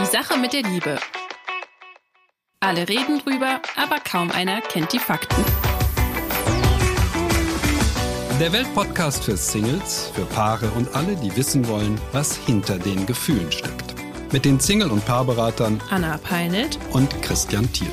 Sache mit der Liebe. Alle reden drüber, aber kaum einer kennt die Fakten. Der Weltpodcast für Singles, für Paare und alle, die wissen wollen, was hinter den Gefühlen steckt. Mit den Single- und Paarberatern Anna Peinelt und Christian Thiel.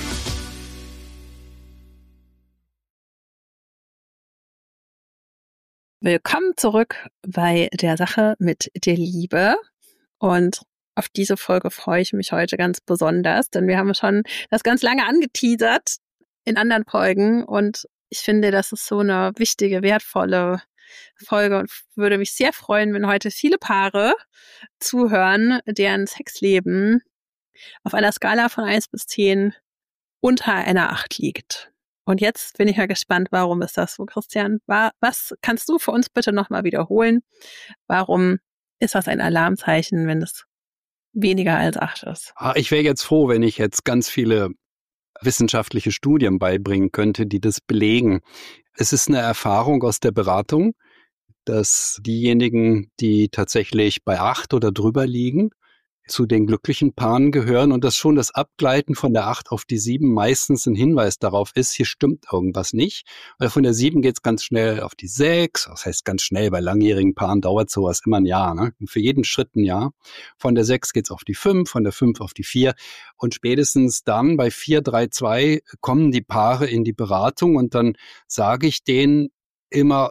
Willkommen zurück bei der Sache mit der Liebe. Und auf diese Folge freue ich mich heute ganz besonders, denn wir haben schon das ganz lange angeteasert in anderen Folgen. Und ich finde, das ist so eine wichtige, wertvolle Folge und würde mich sehr freuen, wenn heute viele Paare zuhören, deren Sexleben auf einer Skala von 1 bis 10 unter einer 8 liegt. Und jetzt bin ich ja gespannt, warum ist das so, Christian? Was kannst du für uns bitte nochmal wiederholen? Warum ist das ein Alarmzeichen, wenn es weniger als 8 ist? Ich wäre jetzt froh, wenn ich jetzt ganz viele wissenschaftliche Studien beibringen könnte, die das belegen. Es ist eine Erfahrung aus der Beratung, dass diejenigen, die tatsächlich bei 8 oder drüber liegen, zu den glücklichen Paaren gehören und dass schon das Abgleiten von der 8 auf die 7 meistens ein Hinweis darauf ist, hier stimmt irgendwas nicht. Weil von der 7 geht es ganz schnell auf die 6, das heißt ganz schnell, bei langjährigen Paaren dauert sowas immer ein Jahr, ne? Und für jeden Schritt ein Jahr. Von der 6 geht es auf die 5, von der 5 auf die 4 und spätestens dann bei 4, 3, 2 kommen die Paare in die Beratung und dann sage ich denen immer,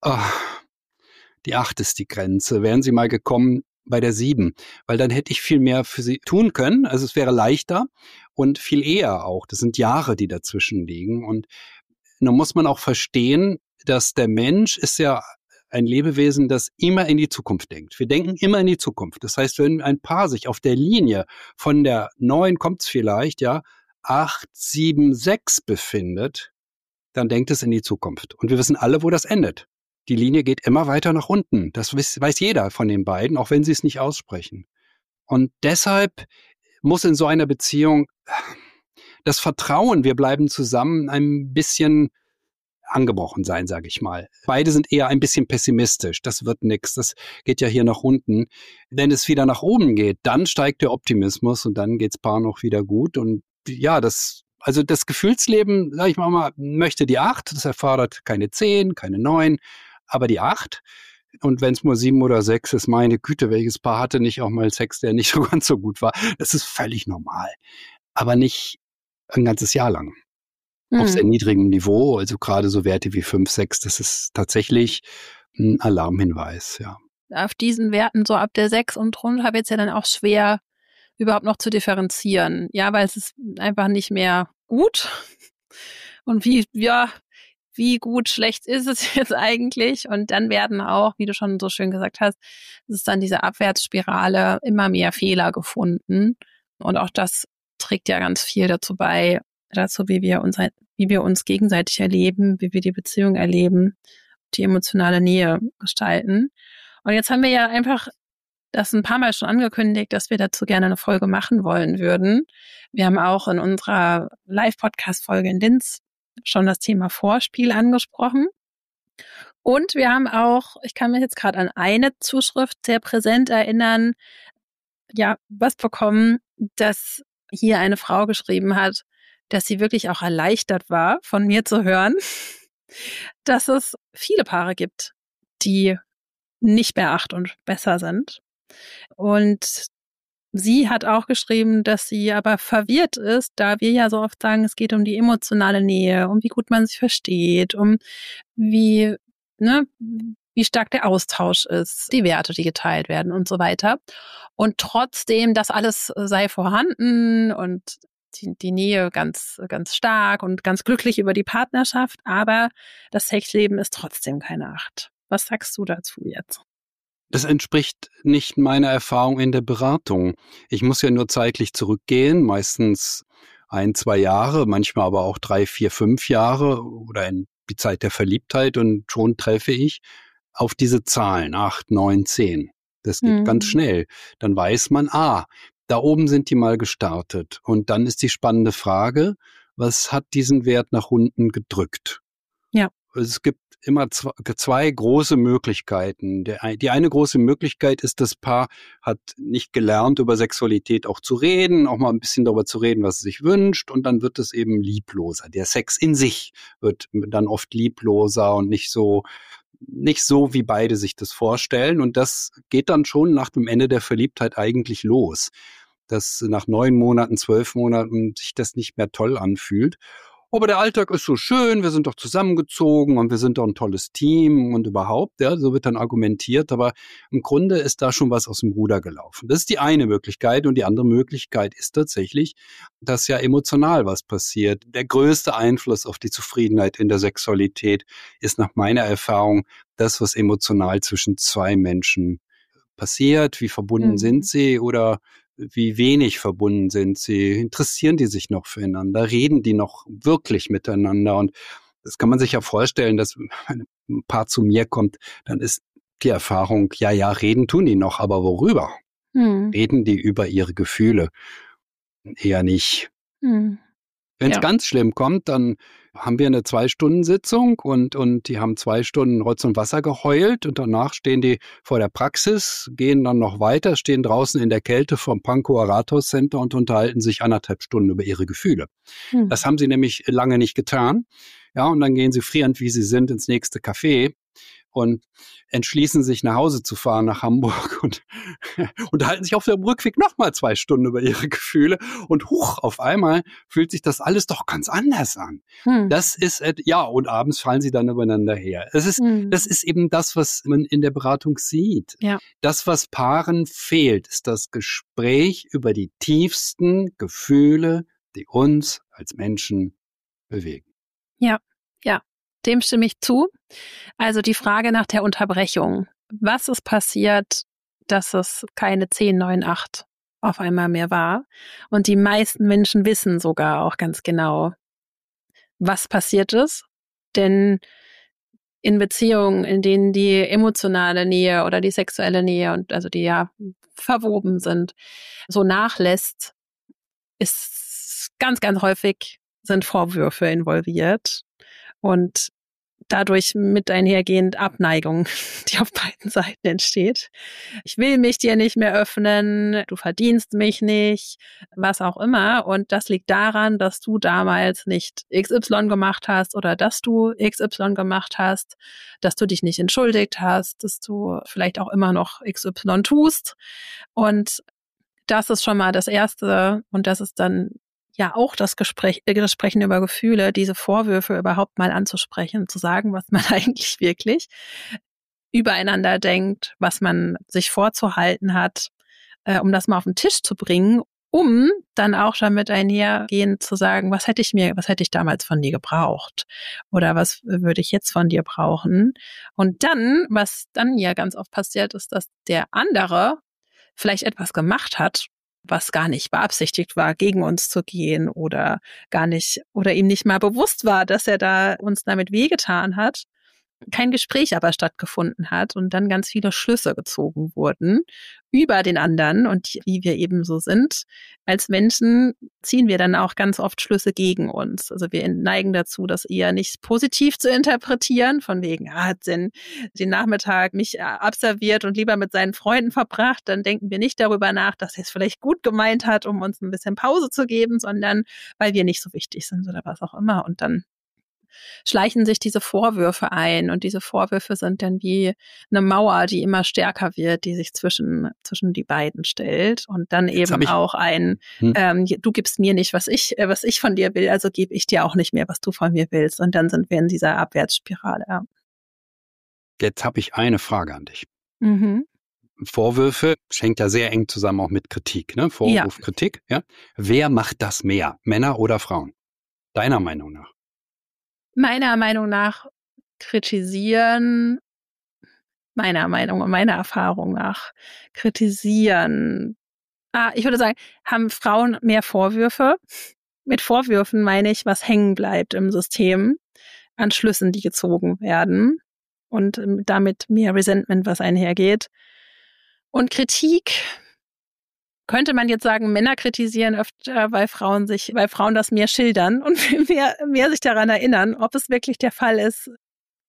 die 8 ist die Grenze, wären Sie mal gekommen bei der 7, weil dann hätte ich viel mehr für sie tun können. Also es wäre leichter und viel eher auch. Das sind Jahre, die dazwischen liegen. Und nun muss man auch verstehen, dass der Mensch ist ja ein Lebewesen, das immer in die Zukunft denkt. Wir denken immer in die Zukunft. Das heißt, wenn ein Paar sich auf der Linie von der 9 kommt's vielleicht, 8, 7, 6 befindet, dann denkt es in die Zukunft. Und wir wissen alle, wo das endet. Die Linie geht immer weiter nach unten. Das weiß jeder von den beiden, auch wenn sie es nicht aussprechen. Und deshalb muss in so einer Beziehung das Vertrauen, wir bleiben zusammen, ein bisschen angebrochen sein, sage ich mal. Beide sind eher ein bisschen pessimistisch. Das wird nichts. Das geht ja hier nach unten. Wenn es wieder nach oben geht, dann steigt der Optimismus und dann geht's Paar noch wieder gut. Und ja, das Gefühlsleben, sag ich mal, möchte die 8. Das erfordert keine 10, keine 9. Aber die 8, und wenn es nur 7 oder 6 ist, meine Güte, welches Paar hatte nicht auch mal Sex, der nicht so ganz so gut war? Das ist völlig normal. Aber nicht ein ganzes Jahr lang. Auf sehr niedrigem Niveau, also gerade so Werte wie 5, 6, das ist tatsächlich ein Alarmhinweis, ja. Auf diesen Werten so ab der 6 und drunter wird es ja dann auch schwer, überhaupt noch zu differenzieren. Ja, weil es ist einfach nicht mehr gut. Und wie gut, schlecht ist es jetzt eigentlich? Und dann werden auch, wie du schon so schön gesagt hast, es ist dann diese Abwärtsspirale, immer mehr Fehler gefunden. Und auch das trägt ja ganz viel dazu bei, wie wir uns gegenseitig erleben, wie wir die Beziehung erleben, die emotionale Nähe gestalten. Und jetzt haben wir ja einfach das ein paar Mal schon angekündigt, dass wir dazu gerne eine Folge machen wollen würden. Wir haben auch in unserer Live-Podcast-Folge in Linz schon das Thema Vorspiel angesprochen. Und wir haben auch, ich kann mich jetzt gerade an eine Zuschrift sehr präsent erinnern, was bekommen, dass hier eine Frau geschrieben hat, dass sie wirklich auch erleichtert war, von mir zu hören, dass es viele Paare gibt, die nicht bei 8 und besser sind. Und sie hat auch geschrieben, dass sie aber verwirrt ist, da wir ja so oft sagen, es geht um die emotionale Nähe, um wie gut man sich versteht, um wie stark der Austausch ist, die Werte, die geteilt werden und so weiter. Und trotzdem, das alles sei vorhanden und die Nähe ganz, ganz stark und ganz glücklich über die Partnerschaft, aber das Sexleben ist trotzdem keine 8. Was sagst du dazu jetzt? Das entspricht nicht meiner Erfahrung in der Beratung. Ich muss ja nur zeitlich zurückgehen, meistens 1, 2 Jahre, manchmal aber auch 3, 4, 5 Jahre oder in die Zeit der Verliebtheit und schon treffe ich auf diese Zahlen, 8, 9, 10. Das geht ganz schnell. Dann weiß man, da oben sind die mal gestartet. Und dann ist die spannende Frage, was hat diesen Wert nach unten gedrückt? Ja. Es gibt immer zwei große Möglichkeiten. Die eine große Möglichkeit ist, das Paar hat nicht gelernt, über Sexualität auch zu reden, auch mal ein bisschen darüber zu reden, was es sich wünscht, und dann wird es eben liebloser. Der Sex in sich wird dann oft liebloser und nicht so, wie beide sich das vorstellen. Und das geht dann schon nach dem Ende der Verliebtheit eigentlich los, dass nach 9 Monaten, 12 Monaten sich das nicht mehr toll anfühlt. Aber der Alltag ist so schön, wir sind doch zusammengezogen und wir sind doch ein tolles Team und überhaupt, ja, so wird dann argumentiert. Aber im Grunde ist da schon was aus dem Ruder gelaufen. Das ist die eine Möglichkeit, und die andere Möglichkeit ist tatsächlich, dass ja emotional was passiert. Der größte Einfluss auf die Zufriedenheit in der Sexualität ist nach meiner Erfahrung das, was emotional zwischen zwei Menschen passiert. Wie verbunden sind sie oder wie wenig verbunden sind sie? Interessieren die sich noch füreinander? Reden die noch wirklich miteinander? Und das kann man sich ja vorstellen, dass wenn ein Paar zu mir kommt, dann ist die Erfahrung, ja, reden tun die noch, aber worüber? Reden die über ihre Gefühle? Eher nicht. Wenn es ganz schlimm kommt, dann haben wir eine 2-Stunden-Sitzung und die haben 2 Stunden Rotz und Wasser geheult, und danach stehen die vor der Praxis, gehen dann noch weiter, stehen draußen in der Kälte vom Pankower Rathaus-Center und unterhalten sich 1,5 Stunden über ihre Gefühle. Das haben sie nämlich lange nicht getan. Ja, und dann gehen sie frierend, wie sie sind, ins nächste Café und entschließen sich, nach Hause zu fahren, nach Hamburg, und unterhalten sich auf dem Rückweg nochmal 2 Stunden über ihre Gefühle, und auf einmal fühlt sich das alles doch ganz anders an. Das ist, und abends fallen sie dann übereinander her. Das ist eben das, was man in der Beratung sieht. Ja. Das, was Paaren fehlt, ist das Gespräch über die tiefsten Gefühle, die uns als Menschen bewegen. Ja. Dem stimme ich zu. Also die Frage nach der Unterbrechung. Was ist passiert, dass es keine 10, 9, 8 auf einmal mehr war? Und die meisten Menschen wissen sogar auch ganz genau, was passiert ist. Denn in Beziehungen, in denen die emotionale Nähe oder die sexuelle Nähe und also die ja verwoben sind, so nachlässt, ist ganz, ganz häufig sind Vorwürfe involviert. Und dadurch mit einhergehend Abneigung, die auf beiden Seiten entsteht. Ich will mich dir nicht mehr öffnen, du verdienst mich nicht, was auch immer. Und das liegt daran, dass du damals nicht XY gemacht hast oder dass du XY gemacht hast, dass du dich nicht entschuldigt hast, dass du vielleicht auch immer noch XY tust. Und das ist schon mal das Erste. Und das ist dann ja auch das Sprechen über Gefühle, diese Vorwürfe überhaupt mal anzusprechen, zu sagen, was man eigentlich wirklich übereinander denkt, was man sich vorzuhalten hat, um das mal auf den Tisch zu bringen, um dann auch damit einhergehend zu sagen, was hätte ich damals von dir gebraucht? Oder was würde ich jetzt von dir brauchen? Und dann, was dann ja ganz oft passiert, ist, dass der andere vielleicht etwas gemacht hat, was gar nicht beabsichtigt war, gegen uns zu gehen oder ihm nicht mal bewusst war, dass er da uns damit wehgetan hat. Kein Gespräch aber stattgefunden hat und dann ganz viele Schlüsse gezogen wurden über den anderen, und wie wir eben so sind. Als Menschen ziehen wir dann auch ganz oft Schlüsse gegen uns. Also wir neigen dazu, das eher nicht positiv zu interpretieren, von wegen, hat den Nachmittag mich abserviert und lieber mit seinen Freunden verbracht. Dann denken wir nicht darüber nach, dass er es vielleicht gut gemeint hat, um uns ein bisschen Pause zu geben, sondern weil wir nicht so wichtig sind oder was auch immer. Und dann schleichen sich diese Vorwürfe ein, und diese Vorwürfe sind dann wie eine Mauer, die immer stärker wird, die sich zwischen die beiden stellt, und dann eben auch du gibst mir nicht, was ich von dir will, also gebe ich dir auch nicht mehr, was du von mir willst, und dann sind wir in dieser Abwärtsspirale. Ja. Jetzt habe ich eine Frage an dich. Vorwürfe hängt ja sehr eng zusammen auch mit Kritik, ne? Vorwurf, ja. Kritik, ja. Wer macht das mehr, Männer oder Frauen? Deiner Meinung nach? Meiner Meinung nach kritisieren, meiner Meinung und meiner Erfahrung nach kritisieren. Ich würde sagen, haben Frauen mehr Vorwürfe? Mit Vorwürfen meine ich, was hängen bleibt im System an Schlüssen, die gezogen werden, und damit mehr Resentment, was einhergeht. Und Kritik könnte man jetzt sagen, Männer kritisieren öfter, weil Frauen das mehr schildern und mehr sich daran erinnern. Ob es wirklich der Fall ist,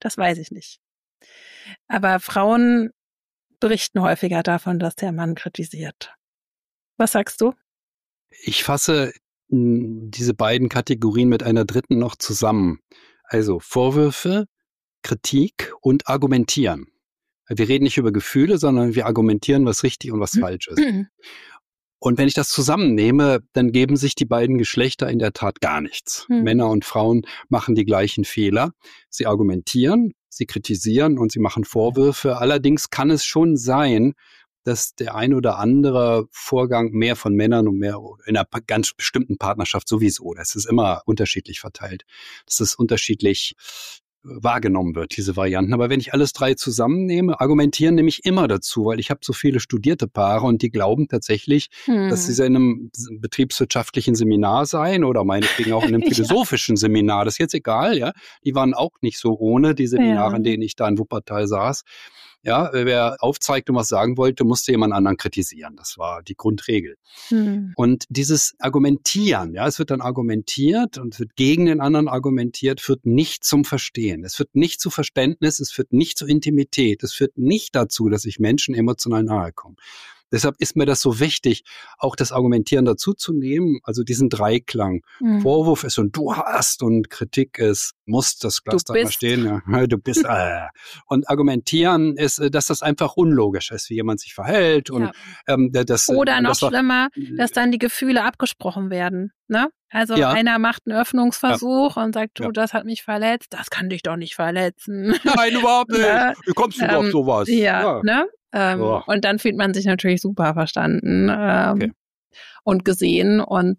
Das weiß ich nicht. Aber Frauen berichten häufiger davon, dass der Mann kritisiert. Was sagst du? Ich fasse diese beiden Kategorien mit einer dritten noch zusammen. Also Vorwürfe, Kritik und Argumentieren. Wir reden nicht über Gefühle, sondern wir argumentieren, was richtig und was falsch ist. Und wenn ich das zusammennehme, dann geben sich die beiden Geschlechter in der Tat gar nichts. Männer und Frauen machen die gleichen Fehler. Sie argumentieren, sie kritisieren und sie machen Vorwürfe. Allerdings kann es schon sein, dass der ein oder andere Vorgang mehr von Männern und mehr in einer ganz bestimmten Partnerschaft sowieso. Das ist immer unterschiedlich verteilt. Das ist unterschiedlich wahrgenommen wird, diese Varianten. Aber wenn ich alles drei zusammennehme, argumentieren nämlich immer dazu, weil ich habe so viele studierte Paare und die glauben tatsächlich, dass sie in einem betriebswirtschaftlichen Seminar seien oder meinetwegen auch in einem philosophischen Seminar. Das ist jetzt egal, ja. Die waren auch nicht so ohne, die Seminare, in denen ich da in Wuppertal saß. Ja, wer aufzeigt und was sagen wollte, musste jemand anderen kritisieren. Das war die Grundregel. Und dieses Argumentieren, ja, es wird dann argumentiert und es wird gegen den anderen argumentiert, führt nicht zum Verstehen. Es führt nicht zu Verständnis, es führt nicht zu Intimität. Es führt nicht dazu, dass sich Menschen emotional nahe kommen. Deshalb ist mir das so wichtig, auch das Argumentieren dazu zu nehmen, also diesen Dreiklang. Vorwurf ist und du hast und Kritik ist, muss das Glas da mal stehen. Ja, du bist. Und Argumentieren ist, dass das einfach unlogisch ist, wie jemand sich verhält. Und, oder noch schlimmer, dass dann die Gefühle abgesprochen werden. Ne? Also einer macht einen Öffnungsversuch und sagt, du, das hat mich verletzt, das kann dich doch nicht verletzen. Nein, überhaupt nicht. Wie kommst du auf sowas? Ne? Und dann fühlt man sich natürlich super verstanden und gesehen und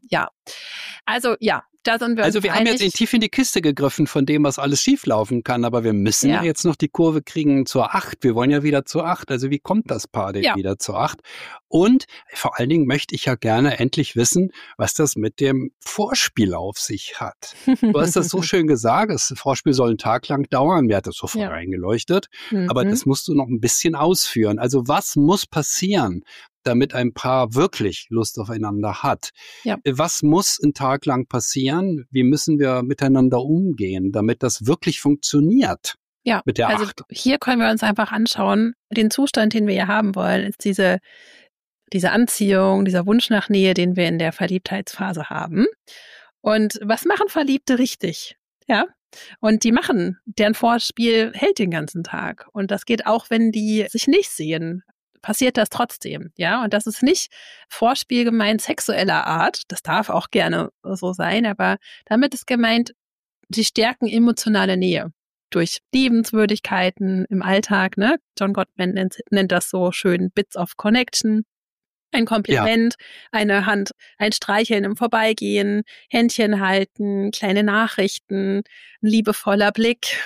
da sind wir Also wir haben jetzt tief in die Kiste gegriffen von dem, was alles schieflaufen kann, aber wir müssen ja jetzt noch die Kurve kriegen zur 8. Wir wollen ja wieder zur 8. Also wie kommt das Paar denn wieder zur 8? Und vor allen Dingen möchte ich ja gerne endlich wissen, was das mit dem Vorspiel auf sich hat. Du hast das so schön gesagt, das Vorspiel soll einen Tag lang dauern. Mir hat das sofort eingeleuchtet. Aber das musst du noch ein bisschen ausführen. Also was muss passieren, damit ein Paar wirklich Lust aufeinander hat? Ja. Was muss einen Tag lang passieren? Wie müssen wir miteinander umgehen, damit das wirklich funktioniert? Ja, mit der also 8. Hier können wir uns einfach anschauen, den Zustand, den wir hier haben wollen, ist diese Anziehung, dieser Wunsch nach Nähe, den wir in der Verliebtheitsphase haben. Und was machen Verliebte richtig? Ja, und deren Vorspiel hält den ganzen Tag. Und das geht auch, wenn die sich nicht sehen, passiert das trotzdem, ja. Und das ist nicht Vorspiel gemeint sexueller Art, das darf auch gerne so sein, aber damit ist gemeint, sie stärken emotionale Nähe durch Liebenswürdigkeiten im Alltag, ne? John Gottman nennt das so schön Bits of Connection. Ein Kompliment, eine Hand, ein Streicheln im Vorbeigehen, Händchen halten, kleine Nachrichten, ein liebevoller Blick.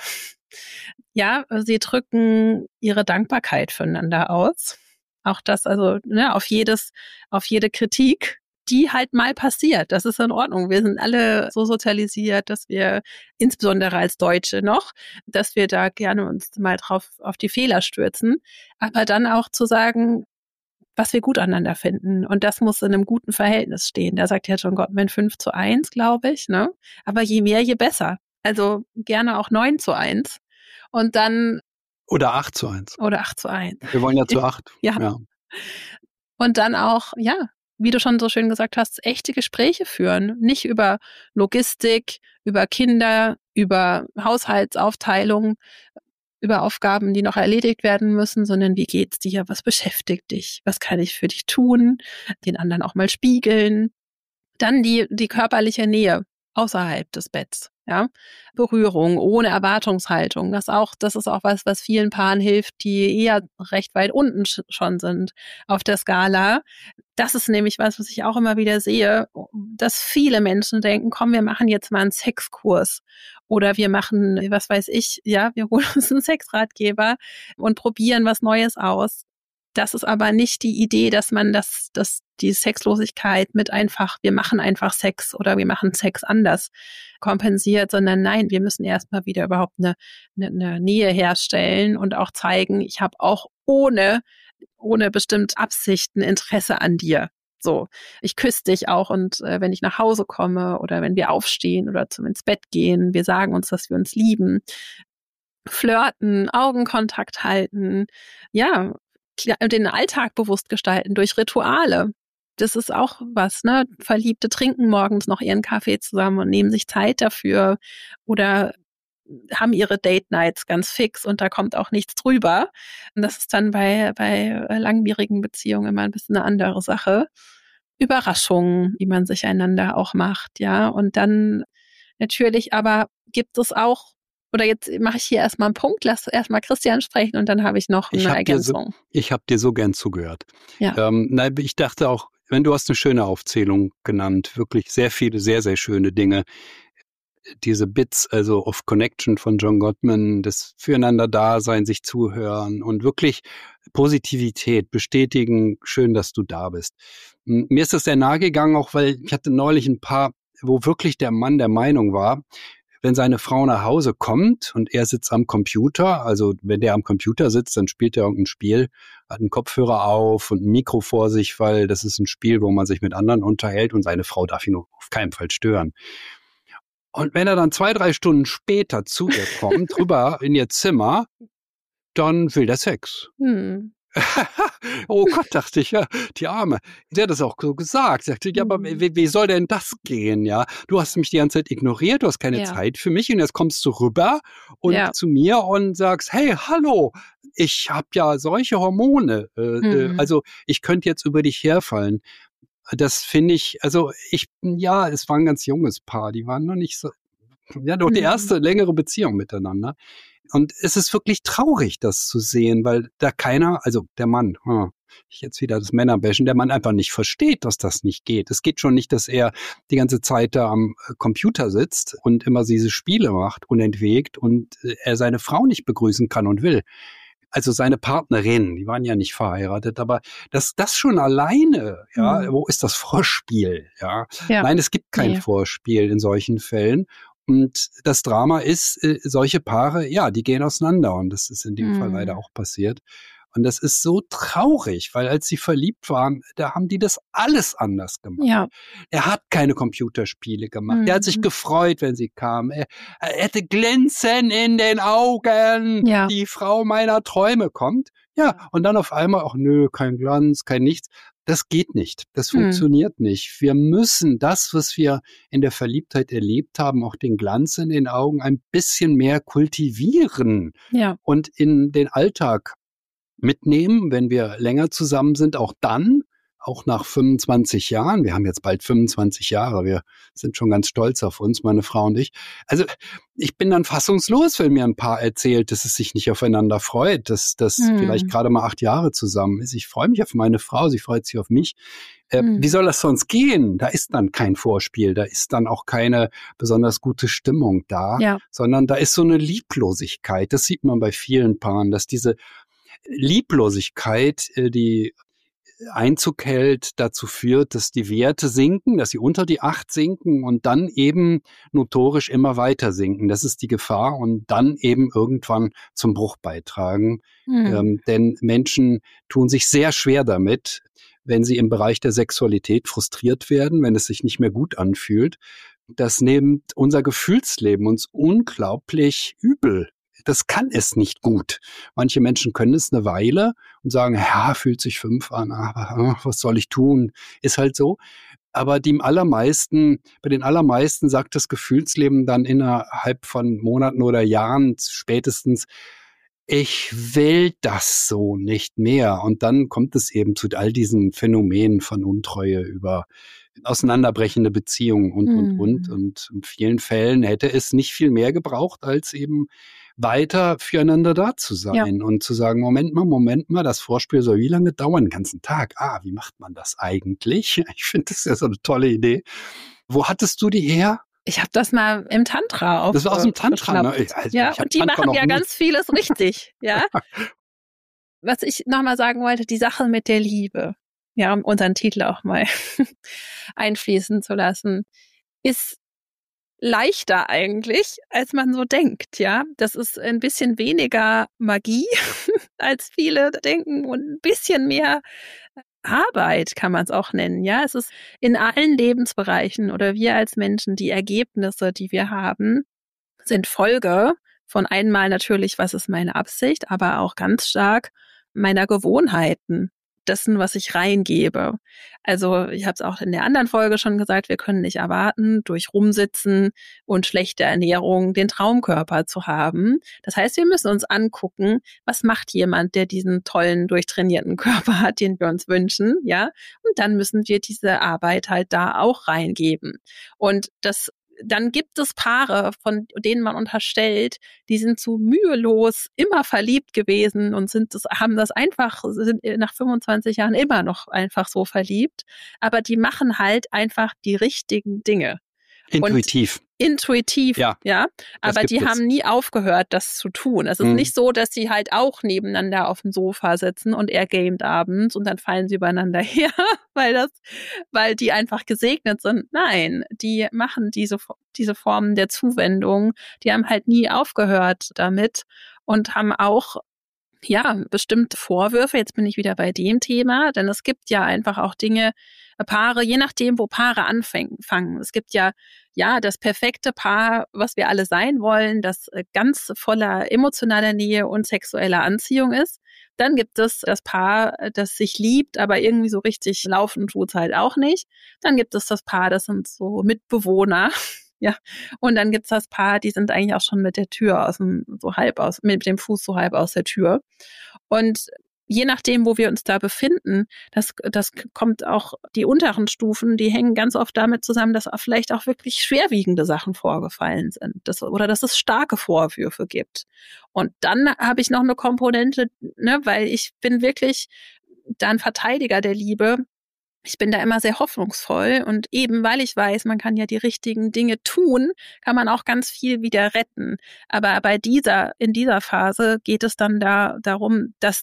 Ja, sie drücken ihre Dankbarkeit füreinander aus. Auch das, also auf jede Kritik, die halt mal passiert. Das ist in Ordnung. Wir sind alle so sozialisiert, dass wir, insbesondere als Deutsche noch, dass wir da gerne uns mal drauf auf die Fehler stürzen. Aber dann auch zu sagen, was wir gut aneinander finden. Und das muss in einem guten Verhältnis stehen. Da sagt ja John Gottman 5:1, glaube ich, ne? Aber je mehr, je besser. Also gerne auch 9:1. Und dann. Oder 8:1. Oder 8:1. Wir wollen ja zu 8. Ja. Und dann auch, wie du schon so schön gesagt hast, echte Gespräche führen. Nicht über Logistik, über Kinder, über Haushaltsaufteilung, über Aufgaben, die noch erledigt werden müssen, sondern wie geht's dir? Was beschäftigt dich? Was kann ich für dich tun? Den anderen auch mal spiegeln. Dann die körperliche Nähe außerhalb des Betts. Ja, Berührung ohne Erwartungshaltung. Das ist auch was vielen Paaren hilft, die eher recht weit unten schon sind auf der Skala. Das ist nämlich was ich auch immer wieder sehe, dass viele Menschen denken, komm, wir machen jetzt mal einen Sexkurs oder wir machen, was weiß ich, wir holen uns einen Sexratgeber und probieren was Neues aus. Das ist aber nicht die Idee, dass man die Sexlosigkeit mit wir machen einfach Sex oder wir machen Sex anders kompensiert, sondern nein, wir müssen erstmal wieder überhaupt eine Nähe herstellen und auch zeigen, ich habe auch ohne bestimmt Absichten Interesse an dir. So, ich küsse dich auch und wenn ich nach Hause komme oder wenn wir aufstehen oder ins Bett gehen, wir sagen uns, dass wir uns lieben. flirten, Augenkontakt halten, ja, den Alltag bewusst gestalten durch Rituale. Das ist auch was, ne? Verliebte trinken morgens noch ihren Kaffee zusammen und nehmen sich Zeit dafür oder haben ihre Date Nights ganz fix und da kommt auch nichts drüber. Und das ist dann bei langwierigen Beziehungen immer ein bisschen eine andere Sache. Überraschungen, die man sich einander auch macht, ja. Und dann natürlich aber gibt es auch, oder jetzt mache ich hier erstmal einen Punkt, lass erstmal Christian sprechen und dann habe ich noch eine Ergänzung. Ich habe dir so gern zugehört. Ja. Nein, ich dachte auch, wenn du hast eine schöne Aufzählung genannt, wirklich sehr viele, sehr, sehr schöne Dinge. Diese Bits, also of Connection von John Gottman, das Füreinander-Dasein, sich zuhören und wirklich Positivität bestätigen, schön, dass du da bist. Mir ist das sehr nahe gegangen, auch weil ich hatte neulich ein paar, wo wirklich der Mann der Meinung war, wenn seine Frau nach Hause kommt und er sitzt am Computer, also wenn der am Computer sitzt, dann spielt er irgendein Spiel, hat einen Kopfhörer auf und ein Mikro vor sich, weil das ist ein Spiel, wo man sich mit anderen unterhält und seine Frau darf ihn auf keinen Fall stören. Und wenn er dann 2-3 Stunden später zu ihr kommt, rüber in ihr Zimmer, dann will der Sex. Oh Gott, dachte ich, ja, die Arme. Sie hat das auch so gesagt. Sie sagte, ja, aber wie soll denn das gehen, ja? Du hast mich die ganze Zeit ignoriert, du hast keine Zeit für mich und jetzt kommst du rüber und zu mir und sagst, hey, hallo, ich habe ja solche Hormone, also ich könnte jetzt über dich herfallen. Das finde ich, also es war ein ganz junges Paar, die waren noch nicht so, ja, doch die erste längere Beziehung miteinander. Und es ist wirklich traurig, das zu sehen, weil da keiner, also der Mann, jetzt wieder das Männerbashen, der Mann einfach nicht versteht, dass das nicht geht. Es geht schon nicht, dass er die ganze Zeit da am Computer sitzt und immer diese Spiele macht, unentwegt und er seine Frau nicht begrüßen kann und will. Also seine Partnerin, die waren ja nicht verheiratet, aber das schon alleine, wo ist das Vorspiel, ja? Nein, es gibt kein Vorspiel in solchen Fällen. Und das Drama ist, solche Paare, die gehen auseinander und das ist in dem Fall leider auch passiert. Und das ist so traurig, weil als sie verliebt waren, da haben die das alles anders gemacht. Ja. Er hat keine Computerspiele gemacht. Er hat sich gefreut, wenn sie kam. Er hätte Glänzen in den Augen. Ja. Die Frau meiner Träume kommt. Ja, und dann auf einmal auch, nö, kein Glanz, kein nichts. Das geht nicht. Das funktioniert nicht. Wir müssen das, was wir in der Verliebtheit erlebt haben, auch den Glanz in den Augen ein bisschen mehr kultivieren und in den Alltag mitnehmen, wenn wir länger zusammen sind, auch dann, auch nach 25 Jahren. Wir haben jetzt bald 25 Jahre. Wir sind schon ganz stolz auf uns, meine Frau und ich. Also ich bin dann fassungslos, wenn mir ein Paar erzählt, dass es sich nicht aufeinander freut, dass das vielleicht gerade mal 8 Jahre zusammen ist. Ich freue mich auf meine Frau, sie freut sich auf mich. Wie soll das sonst gehen? Da ist dann kein Vorspiel, da ist dann auch keine besonders gute Stimmung da, sondern da ist so eine Lieblosigkeit. Das sieht man bei vielen Paaren, dass diese Lieblosigkeit, die Einzug hält, dazu führt, dass die Werte sinken, dass sie unter die 8 sinken und dann eben notorisch immer weiter sinken. Das ist die Gefahr und dann eben irgendwann zum Bruch beitragen. Denn Menschen tun sich sehr schwer damit, wenn sie im Bereich der Sexualität frustriert werden, wenn es sich nicht mehr gut anfühlt. Das nimmt unser Gefühlsleben uns unglaublich übel. Das kann es nicht gut. Manche Menschen können es eine Weile und sagen, ja, fühlt sich 5 an, aber was soll ich tun? Ist halt so. Aber bei den allermeisten sagt das Gefühlsleben dann innerhalb von Monaten oder Jahren spätestens, ich will das so nicht mehr. Und dann kommt es eben zu all diesen Phänomenen von Untreue über auseinanderbrechende Beziehungen und. Und in vielen Fällen hätte es nicht viel mehr gebraucht, als eben weiter füreinander da zu sein und zu sagen, Moment mal, das Vorspiel soll wie lange dauern? Den ganzen Tag. Wie macht man das eigentlich? Ich finde das ja so eine tolle Idee. Wo hattest du die her? Ich habe das mal im Tantra auf. Das war aus dem Tantra, ne? Und die machen ja ganz vieles richtig, ja. Was ich nochmal sagen wollte, die Sache mit der Liebe, um unseren Titel auch mal einfließen zu lassen, ist leichter eigentlich, als man so denkt, ja. Das ist ein bisschen weniger Magie, als viele denken und ein bisschen mehr Arbeit kann man es auch nennen, ja. Es ist in allen Lebensbereichen oder wir als Menschen, die Ergebnisse, die wir haben, sind Folge von einmal natürlich, was ist meine Absicht, aber auch ganz stark meiner Gewohnheiten, dessen, was ich reingebe. Also ich habe es auch in der anderen Folge schon gesagt, wir können nicht erwarten, durch Rumsitzen und schlechte Ernährung den Traumkörper zu haben. Das heißt, wir müssen uns angucken, was macht jemand, der diesen tollen, durchtrainierten Körper hat, den wir uns wünschen, ja? Und dann müssen wir diese Arbeit halt da auch reingeben. Und dann gibt es Paare, von denen man unterstellt, die sind so mühelos immer verliebt gewesen und sind nach 25 Jahren immer noch einfach so verliebt. Aber die machen halt einfach die richtigen Dinge. Intuitiv. Intuitiv, ja. Aber die haben nie aufgehört, das zu tun. Es ist nicht so, dass sie halt auch nebeneinander auf dem Sofa sitzen und er gamet abends und dann fallen sie übereinander her, weil die einfach gesegnet sind. Nein, die machen diese Formen der Zuwendung, die haben halt nie aufgehört damit und haben auch bestimmte Vorwürfe. Jetzt bin ich wieder bei dem Thema, denn es gibt ja einfach auch Paare, je nachdem, wo Paare anfangen. Es gibt ja das perfekte Paar, was wir alle sein wollen, das ganz voller emotionaler Nähe und sexueller Anziehung ist. Dann gibt es das Paar, das sich liebt, aber irgendwie so richtig laufen tut's halt auch nicht. Dann gibt es das Paar, das sind so Mitbewohner. Ja, und dann gibt's das Paar, die sind eigentlich auch schon mit der Tür mit dem Fuß so halb aus der Tür. Und je nachdem, wo wir uns da befinden, das kommt auch, die unteren Stufen, die hängen ganz oft damit zusammen, dass vielleicht auch wirklich schwerwiegende Sachen vorgefallen sind, dass es starke Vorwürfe gibt. Und dann habe ich noch eine Komponente, weil ich bin wirklich dann Verteidiger der Liebe. Ich bin da immer sehr hoffnungsvoll und eben weil ich weiß, man kann ja die richtigen Dinge tun, kann man auch ganz viel wieder retten. Aber in dieser Phase geht es dann darum, dass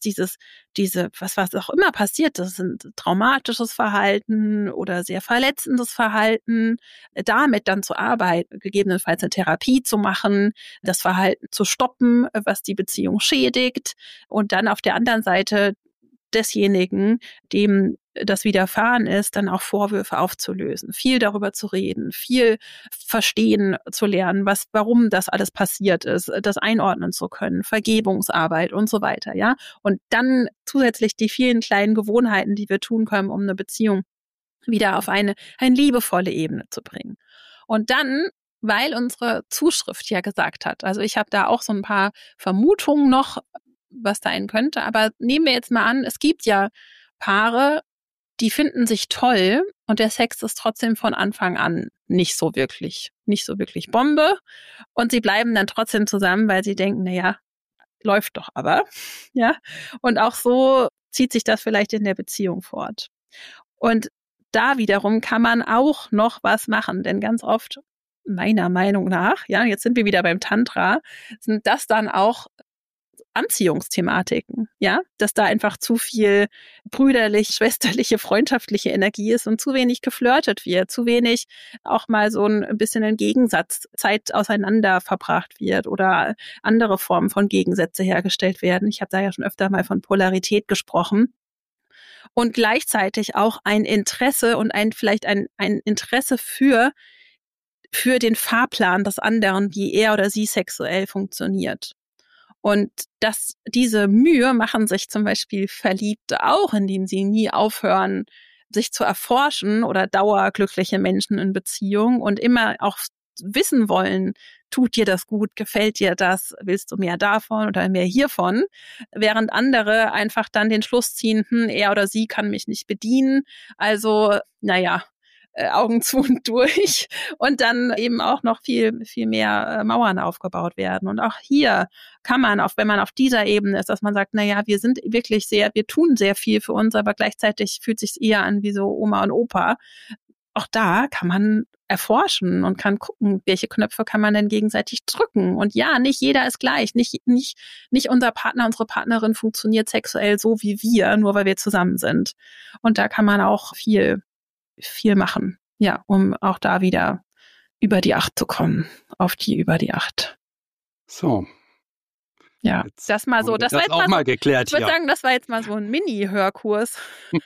was auch immer passiert, das sind traumatisches Verhalten oder sehr verletzendes Verhalten, damit dann zu arbeiten, gegebenenfalls eine Therapie zu machen, das Verhalten zu stoppen, was die Beziehung schädigt und dann auf der anderen Seite desjenigen, dem das widerfahren ist, dann auch Vorwürfe aufzulösen, viel darüber zu reden, viel verstehen zu lernen, warum das alles passiert ist, das einordnen zu können, Vergebungsarbeit und so weiter, ja. Und dann zusätzlich die vielen kleinen Gewohnheiten, die wir tun können, um eine Beziehung wieder auf eine liebevolle Ebene zu bringen. Und dann, weil unsere Zuschrift ja gesagt hat, also ich habe da auch so ein paar Vermutungen noch, was da sein könnte, aber nehmen wir jetzt mal an, es gibt ja Paare, die finden sich toll und der Sex ist trotzdem von Anfang an nicht so wirklich Bombe und sie bleiben dann trotzdem zusammen, weil sie denken, läuft doch aber, ja. Und auch so zieht sich das vielleicht in der Beziehung fort. Und da wiederum kann man auch noch was machen, denn ganz oft, meiner Meinung nach, jetzt sind wir wieder beim Tantra, sind das dann auch Anziehungsthematiken, dass da einfach zu viel brüderlich, schwesterliche, freundschaftliche Energie ist und zu wenig geflirtet wird, zu wenig auch mal so ein bisschen ein Gegensatz, Zeit auseinander verbracht wird oder andere Formen von Gegensätze hergestellt werden. Ich habe da ja schon öfter mal von Polarität gesprochen. Und gleichzeitig auch ein Interesse und vielleicht ein Interesse für den Fahrplan des anderen, wie er oder sie sexuell funktioniert. Und diese Mühe machen sich zum Beispiel Verliebte auch, indem sie nie aufhören, sich zu erforschen oder dauerglückliche Menschen in Beziehung und immer auch wissen wollen, tut dir das gut, gefällt dir das, willst du mehr davon oder mehr hiervon, während andere einfach dann den Schluss ziehen, er oder sie kann mich nicht bedienen, also Augen zu und durch und dann eben auch noch viel, viel mehr Mauern aufgebaut werden. Und auch hier kann man, auch wenn man auf dieser Ebene ist, dass man sagt, wir tun sehr viel für uns, aber gleichzeitig fühlt es sich eher an wie so Oma und Opa. Auch da kann man erforschen und kann gucken, welche Knöpfe kann man denn gegenseitig drücken. Und ja, nicht jeder ist gleich. Nicht unser Partner, unsere Partnerin funktioniert sexuell so wie wir, nur weil wir zusammen sind. Und da kann man auch viel machen, um auch da wieder über die 8 zu kommen, über die 8. So. Ja, jetzt das mal so. Das war jetzt auch mal geklärt. Ich würde sagen, das war jetzt mal so ein Mini-Hörkurs.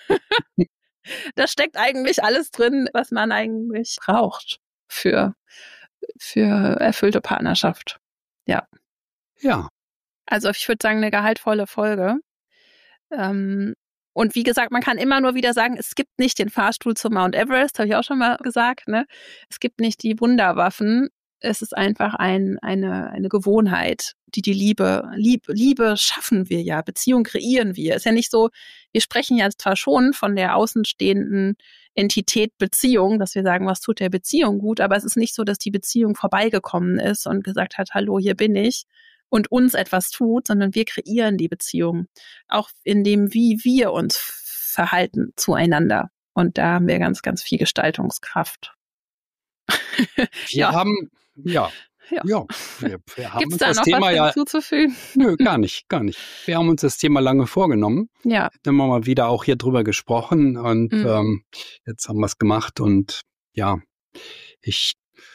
Da steckt eigentlich alles drin, was man eigentlich braucht für erfüllte Partnerschaft. Ja. Ja. Also ich würde sagen, eine gehaltvolle Folge. Und wie gesagt, man kann immer nur wieder sagen, es gibt nicht den Fahrstuhl zum Mount Everest, habe ich auch schon mal gesagt, ne? Es gibt nicht die Wunderwaffen. Es ist einfach eine Gewohnheit, die Liebe schaffen wir ja, Beziehung kreieren wir. Ist ja nicht so, wir sprechen ja zwar schon von der außenstehenden Entität Beziehung, dass wir sagen, was tut der Beziehung gut, aber es ist nicht so, dass die Beziehung vorbeigekommen ist und gesagt hat, hallo, hier bin ich und uns etwas tut, sondern wir kreieren die Beziehung. Auch in dem, wie wir uns verhalten zueinander. Und da haben wir ganz, ganz viel Gestaltungskraft. Wir haben Gibt's uns da das noch Thema was ja hinzuzufügen? Nö, gar nicht. Wir haben uns das Thema lange vorgenommen. Ja. Dann haben wir mal wieder auch hier drüber gesprochen und jetzt haben wir es gemacht und ja, ich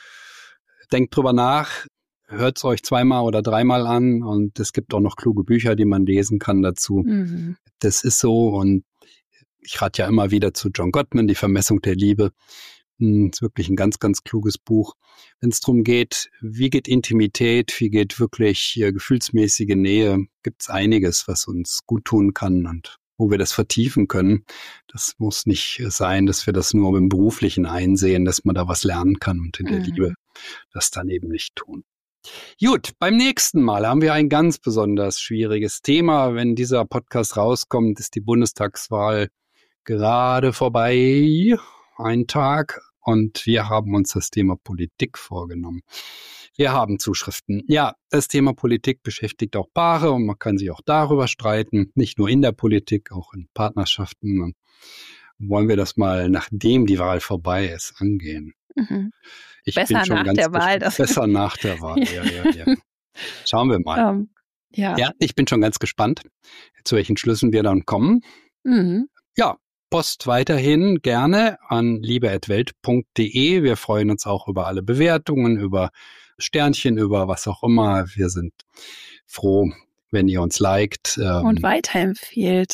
denke drüber nach, hört es euch 2-mal oder 3-mal an und es gibt auch noch kluge Bücher, die man lesen kann dazu. Mhm. Das ist so und ich rate ja immer wieder zu John Gottman, Die Vermessung der Liebe. Ist wirklich ein ganz, ganz kluges Buch. Wenn es darum geht, wie geht Intimität, wie geht wirklich gefühlsmäßige Nähe, gibt es einiges, was uns gut tun kann und wo wir das vertiefen können. Das muss nicht sein, dass wir das nur im Beruflichen einsehen, dass man da was lernen kann und in der Liebe das dann eben nicht tun. Gut, beim nächsten Mal haben wir ein ganz besonders schwieriges Thema. Wenn dieser Podcast rauskommt, ist die Bundestagswahl gerade vorbei. Ein Tag und wir haben uns das Thema Politik vorgenommen. Wir haben Zuschriften. Ja, das Thema Politik beschäftigt auch Paare und man kann sich auch darüber streiten, nicht nur in der Politik, auch in Partnerschaften. Und wollen wir das mal, nachdem die Wahl vorbei ist, angehen? Mhm. Ich besser bin schon nach ganz der Wahl. Besser nach der Wahl, ja. Schauen wir mal. Ja, ich bin schon ganz gespannt, zu welchen Schlüssen wir dann kommen. Mhm. Ja, Post weiterhin gerne an liebe@welt.de. Wir freuen uns auch über alle Bewertungen, über Sternchen, über was auch immer. Wir sind froh, wenn ihr uns liked. Und weiterempfehlt.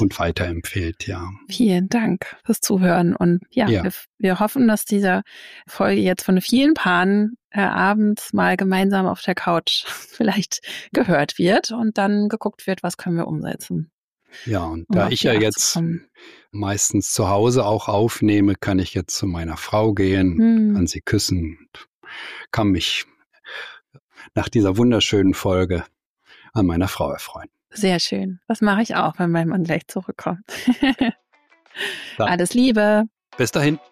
Ja. Vielen Dank fürs Zuhören. Und wir hoffen, dass diese Folge jetzt von vielen Paaren abends mal gemeinsam auf der Couch vielleicht gehört wird und dann geguckt wird, was können wir umsetzen. Ja, und da ich ja jetzt meistens zu Hause auch aufnehme, kann ich jetzt zu meiner Frau gehen, kann sie küssen und kann mich nach dieser wunderschönen Folge an meiner Frau erfreuen. Sehr schön. Das mache ich auch, wenn mein Mann gleich zurückkommt. Alles Liebe. Bis dahin.